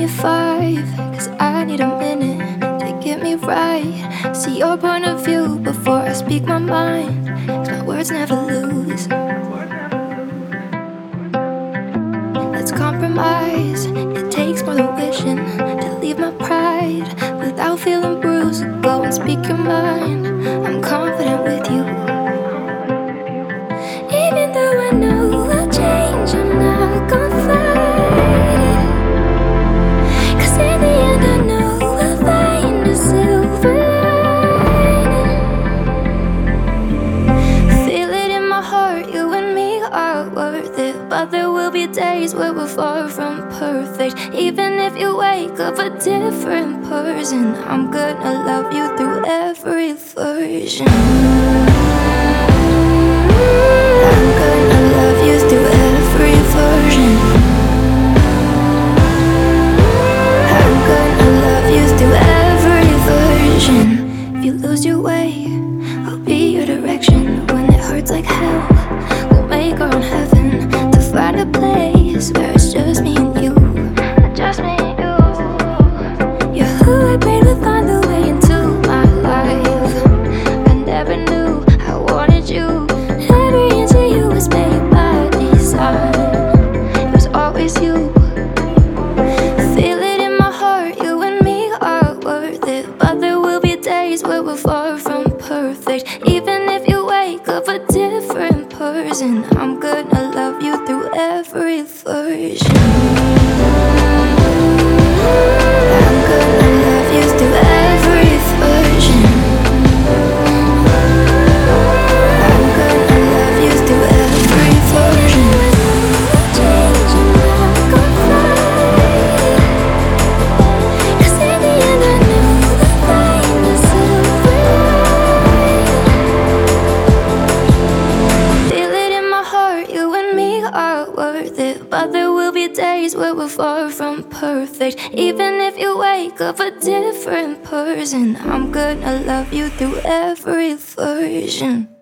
me 5, 'cause I need a minute to get me right. See your point of view before I speak my mind, 'cause my words never lose. Let's compromise. It takes more than wishing to leave my pride without feeling bruised. Go and speak your mind. I'm confident with you. Even though I know I'll change, I'm not gonna fight it. 'Cause in the end I know I'll find a silver lining. Feel it in my heart, you and me are worth it. But there will be days where we're far from perfect. Even if you wake up a different person, I'm gonna love you through every version. I'm gonna love you through every version. I'm gonna love you through every version. If you lose your way, I'll be your direction. When it hurts like hell, we'll make our own heaven. To find a place where it's just me and you. Just me and you. You're who I prayed would find the way into my life. I never knew I wanted you. Every inch of you was made by design. It was always you. Feel it in my heart, you and me are worth it. But there will be days where we're far from perfect. Even if you wake up a different person, I'm gonna love you through every version. I'm gonna love you through every version. I'm gonna love you through every version. Change, I'm not gonna fight. 'Cause in the end I know I'll find the silver lining. Feel it in my heart, you and me are worth it. But there will be days where we're far from perfect. Even if you wake up a different person, I'm gonna love you through every version.